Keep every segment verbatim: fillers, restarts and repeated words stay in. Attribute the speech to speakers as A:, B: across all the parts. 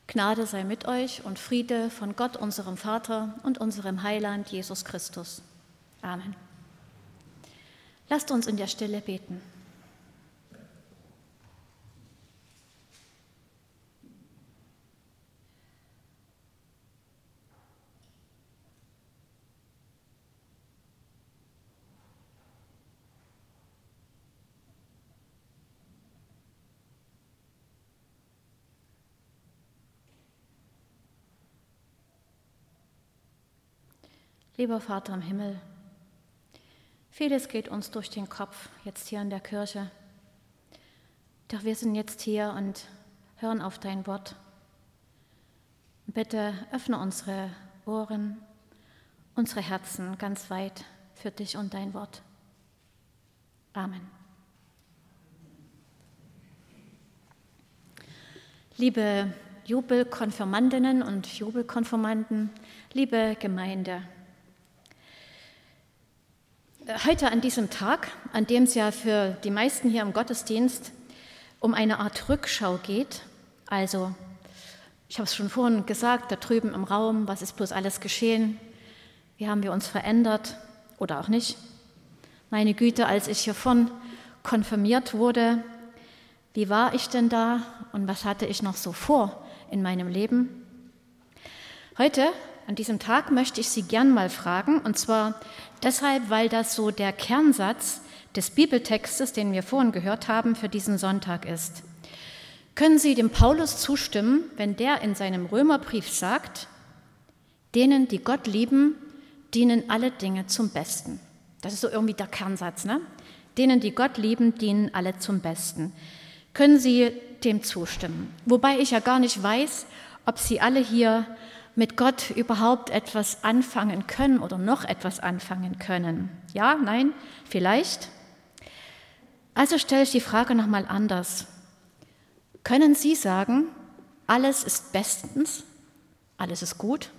A: Gnade sei mit euch und Friede von Gott, unserem Vater und unserem Heiland Jesus Christus. Amen. Lasst uns in der Stille beten. Lieber Vater im Himmel, vieles geht uns durch den Kopf jetzt hier in der Kirche. Doch wir sind jetzt hier und hören auf dein Wort. Bitte öffne unsere Ohren, unsere Herzen ganz weit für dich und dein Wort. Amen. Liebe Jubelkonfirmandinnen und Jubelkonfirmanden, liebe Gemeinde, heute an diesem Tag, an dem es ja für die meisten hier im Gottesdienst um eine Art Rückschau geht, also ich habe es schon vorhin gesagt, da drüben im Raum, was ist bloß alles geschehen, wie haben wir uns verändert oder auch nicht. Meine Güte, als ich hiervon konfirmiert wurde, wie war ich denn da und was hatte ich noch so vor in meinem Leben? Heute, an diesem Tag, möchte ich Sie gern mal fragen, und zwar deshalb, weil das so der Kernsatz des Bibeltextes, den wir vorhin gehört haben, für diesen Sonntag ist. Können Sie dem Paulus zustimmen, wenn der in seinem Römerbrief sagt, denen, die Gott lieben, dienen alle Dinge zum Besten? Das ist so irgendwie der Kernsatz, ne? Denen, die Gott lieben, dienen alle zum Besten. Können Sie dem zustimmen? Wobei ich ja gar nicht weiß, ob Sie alle hier mit Gott überhaupt etwas anfangen können oder noch etwas anfangen können. Ja, nein, vielleicht? Also stelle ich die Frage nochmal anders. Können Sie sagen, alles ist bestens, alles ist gut?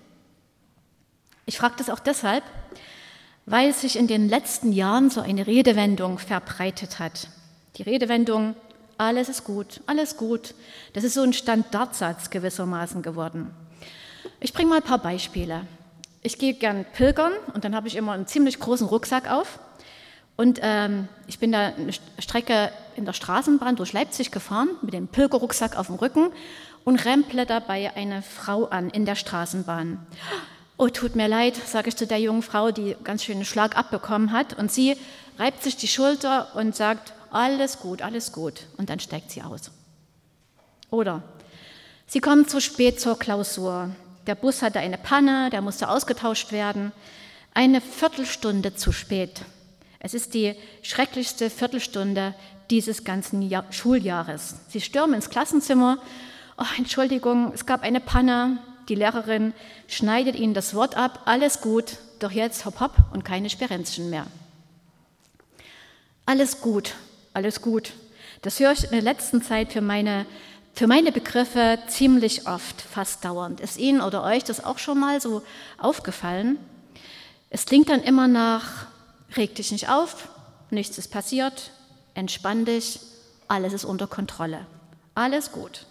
A: Ich frage das auch deshalb, weil sich in den letzten Jahren so eine Redewendung verbreitet hat. Die Redewendung, alles ist gut, alles gut, das ist so ein Standardsatz gewissermaßen geworden. Ich bringe mal ein paar Beispiele. Ich gehe gern pilgern und dann habe ich immer einen ziemlich großen Rucksack auf. Und ähm, ich bin da eine Strecke in der Straßenbahn durch Leipzig gefahren mit dem Pilgerrucksack auf dem Rücken und remple dabei eine Frau an in der Straßenbahn. Oh, tut mir leid, sage ich zu der jungen Frau, die ganz schön einen Schlag abbekommen hat. Und sie reibt sich die Schulter und sagt, alles gut, alles gut. Und dann steigt sie aus. Oder sie kommen zu spät zur Klausur. Der Bus hatte eine Panne, der musste ausgetauscht werden. Eine Viertelstunde zu spät. Es ist die schrecklichste Viertelstunde dieses ganzen Jahr- Schuljahres. Sie stürmen ins Klassenzimmer. Oh, Entschuldigung, es gab eine Panne. Die Lehrerin schneidet ihnen das Wort ab. Alles gut, doch jetzt hopp hopp und keine Sperenzchen mehr. Alles gut, alles gut. Das höre ich in der letzten Zeit für meine Für meine Begriffe ziemlich oft, fast dauernd. Ist Ihnen oder euch das auch schon mal so aufgefallen? Es klingt dann immer nach, reg dich nicht auf, nichts ist passiert, entspann dich, alles ist unter Kontrolle, alles gut.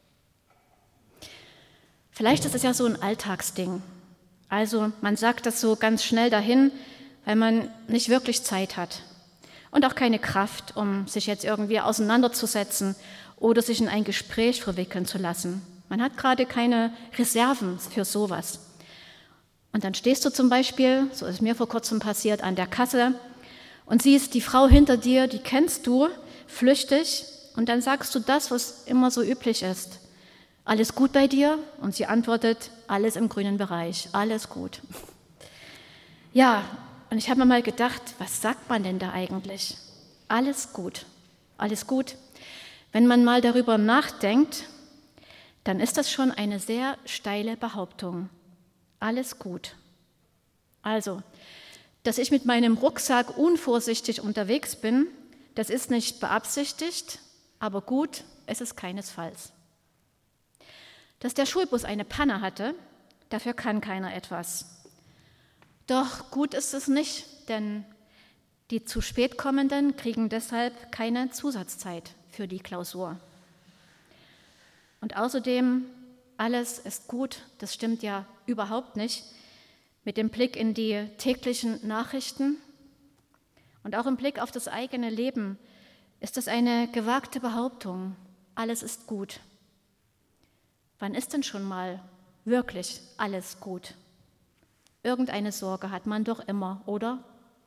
A: Vielleicht ist es ja so ein Alltagsding. Also man sagt das so ganz schnell dahin, weil man nicht wirklich Zeit hat und auch keine Kraft, um sich jetzt irgendwie auseinanderzusetzen oder sich in ein Gespräch verwickeln zu lassen. Man hat gerade keine Reserven für sowas. Und dann stehst du zum Beispiel, so ist mir vor kurzem passiert, an der Kasse und siehst die Frau hinter dir, die kennst du, flüchtig, und dann sagst du das, was immer so üblich ist. Alles gut bei dir? Und sie antwortet, alles im grünen Bereich, alles gut. Ja, und ich habe mir mal gedacht, was sagt man denn da eigentlich? Alles gut, alles gut. Wenn man mal darüber nachdenkt, dann ist das schon eine sehr steile Behauptung. Alles gut. Also, dass ich mit meinem Rucksack unvorsichtig unterwegs bin, das ist nicht beabsichtigt, aber gut, es ist keinesfalls. Dass der Schulbus eine Panne hatte, dafür kann keiner etwas. Doch gut ist es nicht, denn die zu spät kommenden kriegen deshalb keine Zusatzzeit für die Klausur. Und außerdem, alles ist gut, das stimmt ja überhaupt nicht. Mit dem Blick in die täglichen Nachrichten und auch im Blick auf das eigene Leben ist das eine gewagte Behauptung, alles ist gut. Wann ist denn schon mal wirklich alles gut? Irgendeine Sorge hat man doch immer, oder?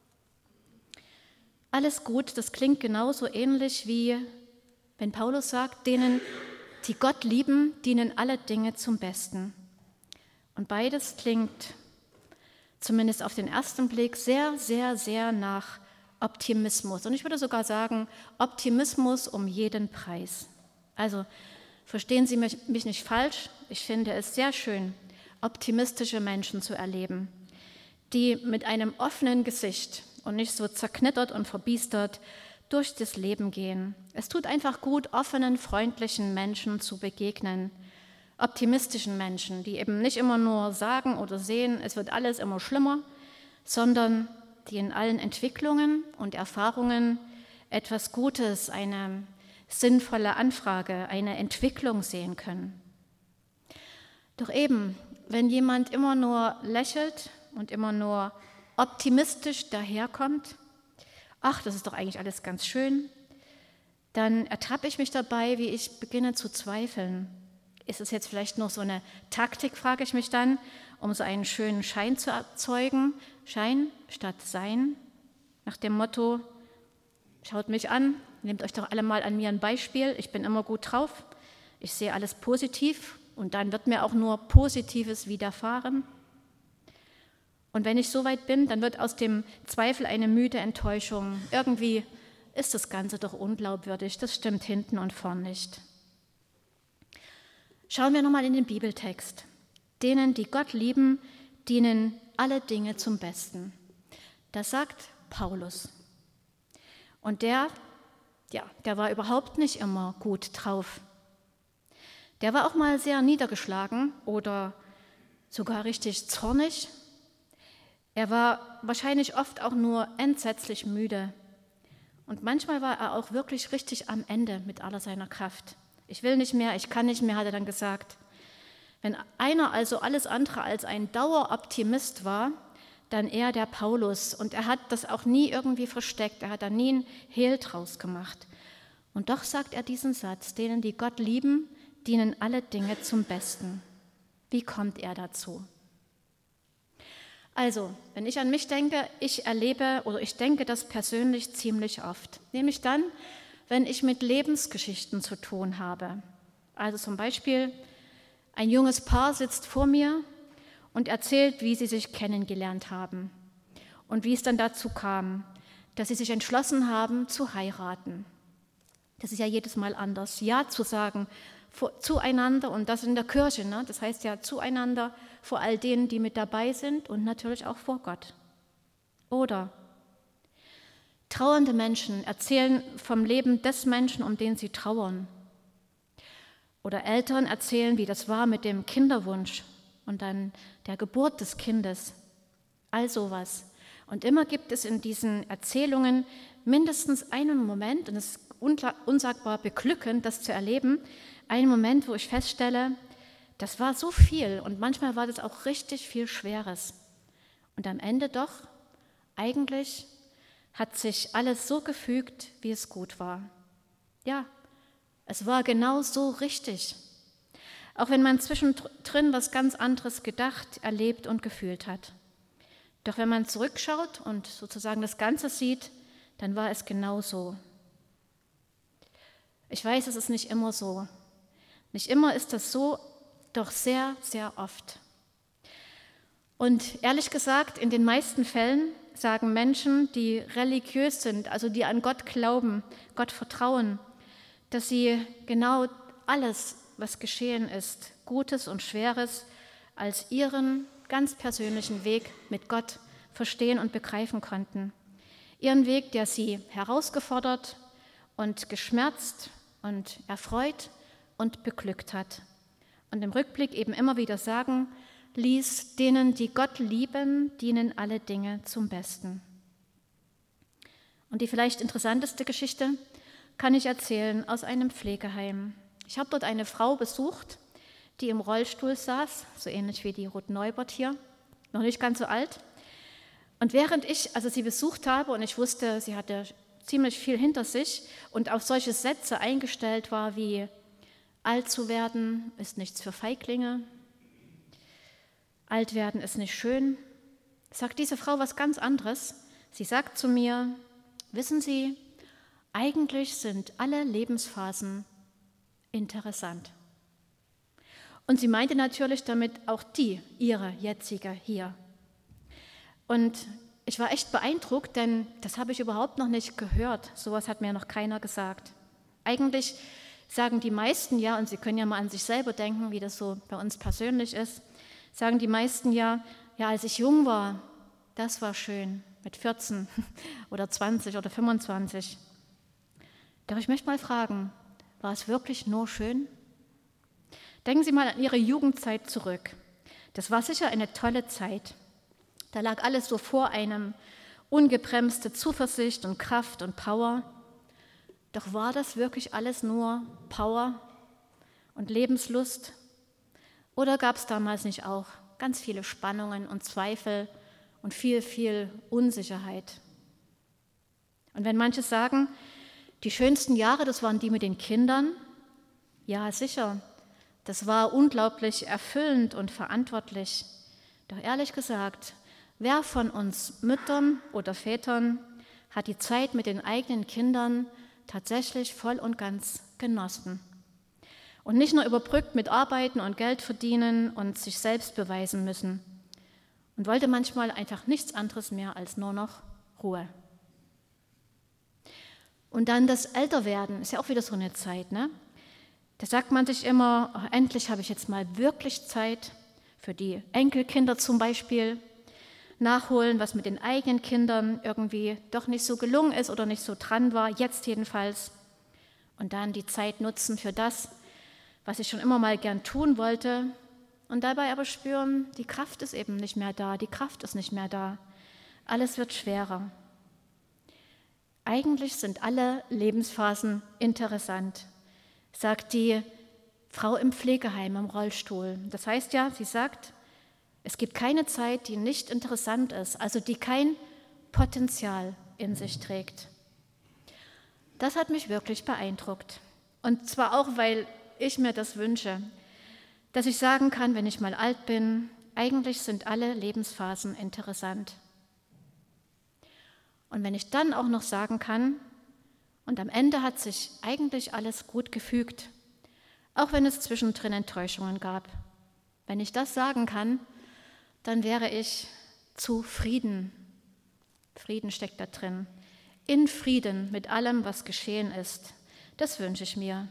A: Alles gut, das klingt genauso ähnlich wie, wenn Paulus sagt, denen, die Gott lieben, dienen alle Dinge zum Besten. Und beides klingt zumindest auf den ersten Blick sehr, sehr, sehr nach Optimismus. Und ich würde sogar sagen, Optimismus um jeden Preis. Also verstehen Sie mich, mich nicht falsch, ich finde es sehr schön, optimistische Menschen zu erleben, die mit einem offenen Gesicht und nicht so zerknittert und verbiestert durch das Leben gehen. Es tut einfach gut, offenen, freundlichen Menschen zu begegnen, optimistischen Menschen, die eben nicht immer nur sagen oder sehen, es wird alles immer schlimmer, sondern die in allen Entwicklungen und Erfahrungen etwas Gutes, eine sinnvolle Anfrage, eine Entwicklung sehen können. Doch eben, wenn jemand immer nur lächelt und immer nur optimistisch daherkommt, ach, das ist doch eigentlich alles ganz schön, dann ertappe ich mich dabei, wie ich beginne zu zweifeln. Ist es jetzt vielleicht noch so eine Taktik, frage ich mich dann, um so einen schönen Schein zu erzeugen, Schein statt Sein, nach dem Motto, schaut mich an, nehmt euch doch alle mal an mir ein Beispiel, ich bin immer gut drauf, ich sehe alles positiv und dann wird mir auch nur Positives widerfahren. Und wenn ich so weit bin, dann wird aus dem Zweifel eine müde Enttäuschung. Irgendwie ist das Ganze doch unglaubwürdig, das stimmt hinten und vorn nicht. Schauen wir nochmal in den Bibeltext. Denen, die Gott lieben, dienen alle Dinge zum Besten. Das sagt Paulus. Und der, ja, der war überhaupt nicht immer gut drauf. Der war auch mal sehr niedergeschlagen oder sogar richtig zornig. Er war wahrscheinlich oft auch nur entsetzlich müde. Und manchmal war er auch wirklich richtig am Ende mit aller seiner Kraft. Ich will nicht mehr, ich kann nicht mehr, hat er dann gesagt. Wenn einer also alles andere als ein Daueroptimist war, dann eher der Paulus. Und er hat das auch nie irgendwie versteckt, er hat da nie einen Hehl draus gemacht. Und doch sagt er diesen Satz, denen, die Gott lieben, dienen alle Dinge zum Besten. Wie kommt er dazu? Also, wenn ich an mich denke, ich erlebe oder ich denke das persönlich ziemlich oft. Nämlich dann, wenn ich mit Lebensgeschichten zu tun habe. Also zum Beispiel, ein junges Paar sitzt vor mir und erzählt, wie sie sich kennengelernt haben und wie es dann dazu kam, dass sie sich entschlossen haben, zu heiraten. Das ist ja jedes Mal anders. Ja zu sagen vor, zueinander und das in der Kirche, ne? Das heißt ja zueinander vor all denen, die mit dabei sind und natürlich auch vor Gott. Oder trauernde Menschen erzählen vom Leben des Menschen, um den sie trauern. Oder Eltern erzählen, wie das war mit dem Kinderwunsch und dann der Geburt des Kindes. All sowas. Und immer gibt es in diesen Erzählungen mindestens einen Moment, und es ist unsagbar beglückend, das zu erleben, einen Moment, wo ich feststelle, das war so viel und manchmal war das auch richtig viel Schweres. Und am Ende doch, eigentlich hat sich alles so gefügt, wie es gut war. Ja, es war genau so richtig. Auch wenn man zwischendrin was ganz anderes gedacht, erlebt und gefühlt hat. Doch wenn man zurückschaut und sozusagen das Ganze sieht, dann war es genau so. Ich weiß, es ist nicht immer so. Nicht immer ist das so, doch sehr, sehr oft. Und ehrlich gesagt, in den meisten Fällen sagen Menschen, die religiös sind, also die an Gott glauben, Gott vertrauen, dass sie genau alles, was geschehen ist, Gutes und Schweres, als ihren ganz persönlichen Weg mit Gott verstehen und begreifen konnten. Ihren Weg, der sie herausgefordert und geschmerzt und erfreut und beglückt hat. Und im Rückblick eben immer wieder sagen ließ, denen, die Gott lieben, dienen alle Dinge zum Besten. Und die vielleicht interessanteste Geschichte kann ich erzählen aus einem Pflegeheim. Ich habe dort eine Frau besucht, die im Rollstuhl saß, so ähnlich wie die Ruth Neubert hier, noch nicht ganz so alt. Und während ich also sie besucht habe und ich wusste, sie hatte ziemlich viel hinter sich und auf solche Sätze eingestellt war wie alt zu werden ist nichts für Feiglinge, alt werden ist nicht schön, sagt diese Frau was ganz anderes. Sie sagt zu mir, wissen Sie, eigentlich sind alle Lebensphasen interessant. Und sie meinte natürlich damit auch die, ihre jetzige hier. Und ich war echt beeindruckt, denn das habe ich überhaupt noch nicht gehört. Sowas hat mir noch keiner gesagt. Eigentlich sagen die meisten ja, und Sie können ja mal an sich selber denken, wie das so bei uns persönlich ist, sagen die meisten ja, ja, als ich jung war, das war schön, mit vierzehn oder zwanzig oder fünfundzwanzig. Doch ich möchte mal fragen, war es wirklich nur schön? Denken Sie mal an Ihre Jugendzeit zurück. Das war sicher eine tolle Zeit. Da lag alles so vor einem, ungebremste Zuversicht und Kraft und Power. Doch war das wirklich alles nur Power und Lebenslust? Oder gab es damals nicht auch ganz viele Spannungen und Zweifel und viel, viel Unsicherheit? Und wenn manche sagen, die schönsten Jahre, das waren die mit den Kindern, ja sicher, das war unglaublich erfüllend und verantwortlich. Doch ehrlich gesagt, wer von uns Müttern oder Vätern hat die Zeit mit den eigenen Kindern tatsächlich voll und ganz genossen? Und nicht nur überbrückt mit Arbeiten und Geld verdienen und sich selbst beweisen müssen. Und wollte manchmal einfach nichts anderes mehr als nur noch Ruhe. Und dann das Älterwerden, ist ja auch wieder so eine Zeit, ne? Da sagt man sich immer, oh, endlich habe ich jetzt mal wirklich Zeit für die Enkelkinder zum Beispiel, nachholen, was mit den eigenen Kindern irgendwie doch nicht so gelungen ist oder nicht so dran war, jetzt jedenfalls. Und dann die Zeit nutzen für das, was ich schon immer mal gern tun wollte und dabei aber spüren, die Kraft ist eben nicht mehr da, die Kraft ist nicht mehr da. Alles wird schwerer. Eigentlich sind alle Lebensphasen interessant, sagt die Frau im Pflegeheim im Rollstuhl. Das heißt ja, sie sagt, es gibt keine Zeit, die nicht interessant ist, also die kein Potenzial in sich trägt. Das hat mich wirklich beeindruckt. Und zwar auch, weil ich mir das wünsche, dass ich sagen kann, wenn ich mal alt bin, eigentlich sind alle Lebensphasen interessant. Und wenn ich dann auch noch sagen kann, und am Ende hat sich eigentlich alles gut gefügt, auch wenn es zwischendrin Enttäuschungen gab. Wenn ich das sagen kann, dann wäre ich zufrieden. Frieden steckt da drin. In Frieden mit allem, was geschehen ist. Das wünsche ich mir.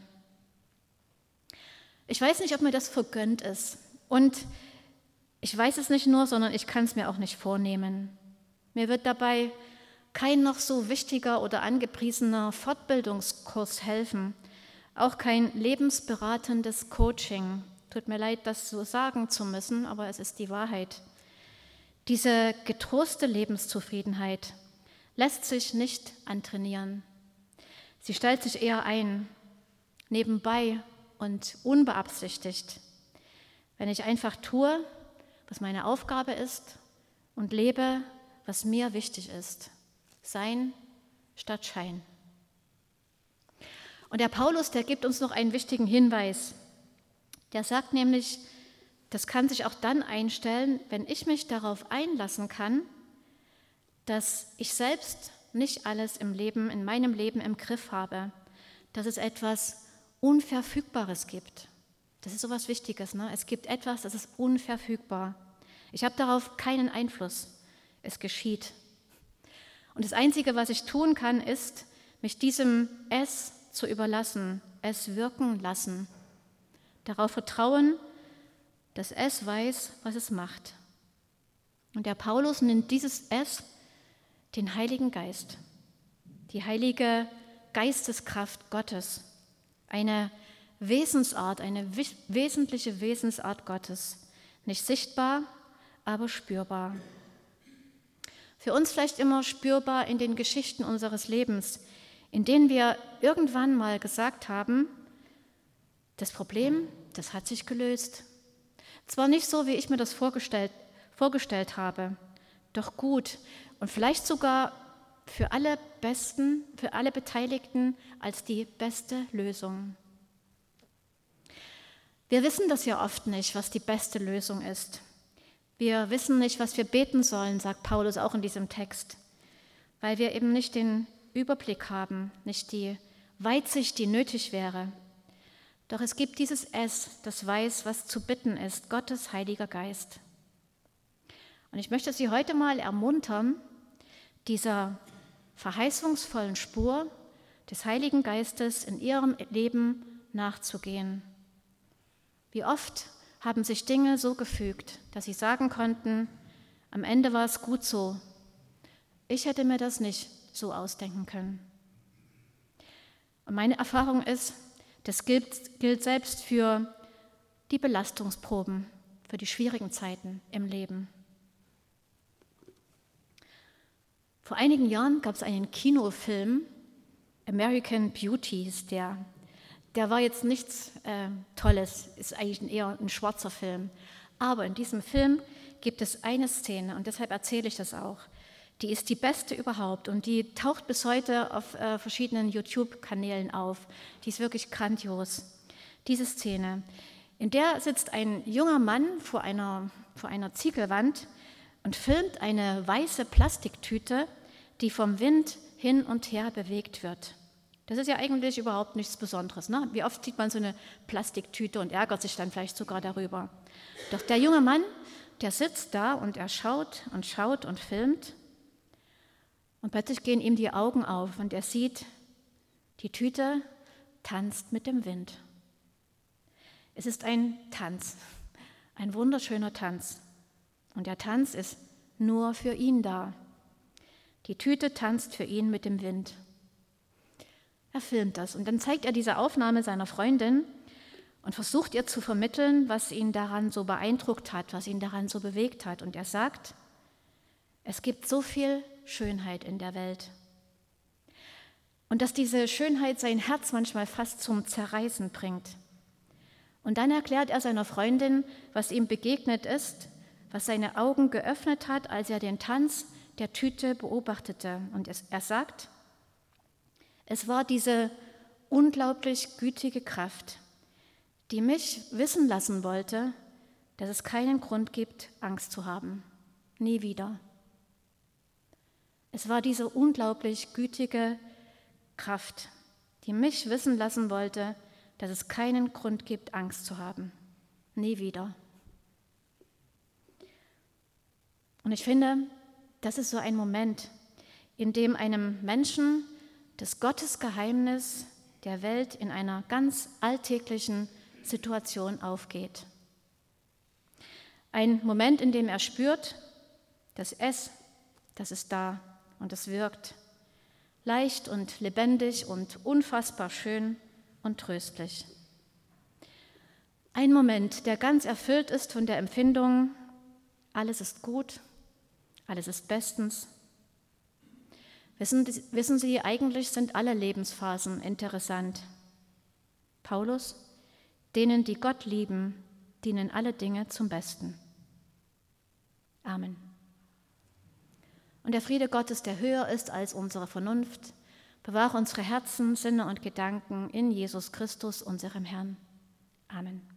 A: Ich weiß nicht, ob mir das vergönnt ist. Und ich weiß es nicht nur, sondern ich kann es mir auch nicht vornehmen. Mir wird dabei kein noch so wichtiger oder angepriesener Fortbildungskurs helfen, auch kein lebensberatendes Coaching. Tut mir leid, das so sagen zu müssen, aber es ist die Wahrheit. Diese getroste Lebenszufriedenheit lässt sich nicht antrainieren. Sie stellt sich eher ein, nebenbei und unbeabsichtigt, wenn ich einfach tue, was meine Aufgabe ist und lebe, was mir wichtig ist. Sein statt Schein. Und der Paulus, der gibt uns noch einen wichtigen Hinweis. Der sagt nämlich, das kann sich auch dann einstellen, wenn ich mich darauf einlassen kann, dass ich selbst nicht alles im Leben, in meinem Leben im Griff habe, dass es etwas Unverfügbares gibt. Das ist so was Wichtiges, ne? Es gibt etwas, das ist unverfügbar. Ich habe darauf keinen Einfluss. Es geschieht. Und das Einzige, was ich tun kann, ist, mich diesem Es zu überlassen, es wirken lassen. Darauf vertrauen, dass es weiß, was es macht. Und der Paulus nennt dieses Es den Heiligen Geist, die heilige Geisteskraft Gottes, eine Wesensart, eine wesentliche Wesensart Gottes, nicht sichtbar, aber spürbar. Für uns vielleicht immer spürbar in den Geschichten unseres Lebens, in denen wir irgendwann mal gesagt haben, das Problem, das hat sich gelöst. Zwar nicht so, wie ich mir das vorgestellt, vorgestellt habe, doch gut und vielleicht sogar für alle Besten, für alle Beteiligten als die beste Lösung. Wir wissen das ja oft nicht, was die beste Lösung ist. Wir wissen nicht, was wir beten sollen, sagt Paulus auch in diesem Text, weil wir eben nicht den Überblick haben, nicht die Weitsicht, die nötig wäre. Doch es gibt dieses Es, das weiß, was zu bitten ist, Gottes Heiliger Geist. Und ich möchte Sie heute mal ermuntern, dieser verheißungsvollen Spur des Heiligen Geistes in Ihrem Leben nachzugehen. Wie oft haben sich Dinge so gefügt, dass Sie sagen konnten, am Ende war es gut so. Ich hätte mir das nicht so ausdenken können. Und meine Erfahrung ist, das gilt, gilt selbst für die Belastungsproben, für die schwierigen Zeiten im Leben. Vor einigen Jahren gab es einen Kinofilm, American Beauty ist der. Der war jetzt nichts äh, Tolles, ist eigentlich eher ein schwarzer Film. Aber in diesem Film gibt es eine Szene, und deshalb erzähle ich das auch, die ist die beste überhaupt und die taucht bis heute auf äh, verschiedenen YouTube-Kanälen auf. Die ist wirklich grandios. Diese Szene, in der sitzt ein junger Mann vor einer, vor einer Ziegelwand und filmt eine weiße Plastiktüte, die vom Wind hin und her bewegt wird. Das ist ja eigentlich überhaupt nichts Besonderes. Ne? Wie oft sieht man so eine Plastiktüte und ärgert sich dann vielleicht sogar darüber. Doch der junge Mann, der sitzt da und er schaut und schaut und filmt. Und plötzlich gehen ihm die Augen auf und er sieht, die Tüte tanzt mit dem Wind. Es ist ein Tanz, ein wunderschöner Tanz. Und der Tanz ist nur für ihn da. Die Tüte tanzt für ihn mit dem Wind. Er filmt das und dann zeigt er diese Aufnahme seiner Freundin und versucht ihr zu vermitteln, was ihn daran so beeindruckt hat, was ihn daran so bewegt hat. Und er sagt, es gibt so viel Schönheit in der Welt. Und dass diese Schönheit sein Herz manchmal fast zum Zerreißen bringt. Und dann erklärt er seiner Freundin, was ihm begegnet ist, was seine Augen geöffnet hat, als er den Tanz der Tüte beobachtete. Und es, er sagt, es war diese unglaublich gütige Kraft, die mich wissen lassen wollte, dass es keinen Grund gibt, Angst zu haben. Nie wieder. Es war diese unglaublich gütige Kraft, die mich wissen lassen wollte, dass es keinen Grund gibt, Angst zu haben. Nie wieder. Und ich finde, das ist so ein Moment, in dem einem Menschen das Gottesgeheimnis der Welt in einer ganz alltäglichen Situation aufgeht. Ein Moment, in dem er spürt, dass es, das ist da und es wirkt, leicht und lebendig und unfassbar schön und tröstlich. Ein Moment, der ganz erfüllt ist von der Empfindung, alles ist gut, alles ist bestens. Wissen, wissen Sie, eigentlich sind alle Lebensphasen interessant. Paulus, denen, die Gott lieben, dienen alle Dinge zum Besten. Amen. Und der Friede Gottes, der höher ist als unsere Vernunft, bewahre unsere Herzen, Sinne und Gedanken in Jesus Christus, unserem Herrn. Amen.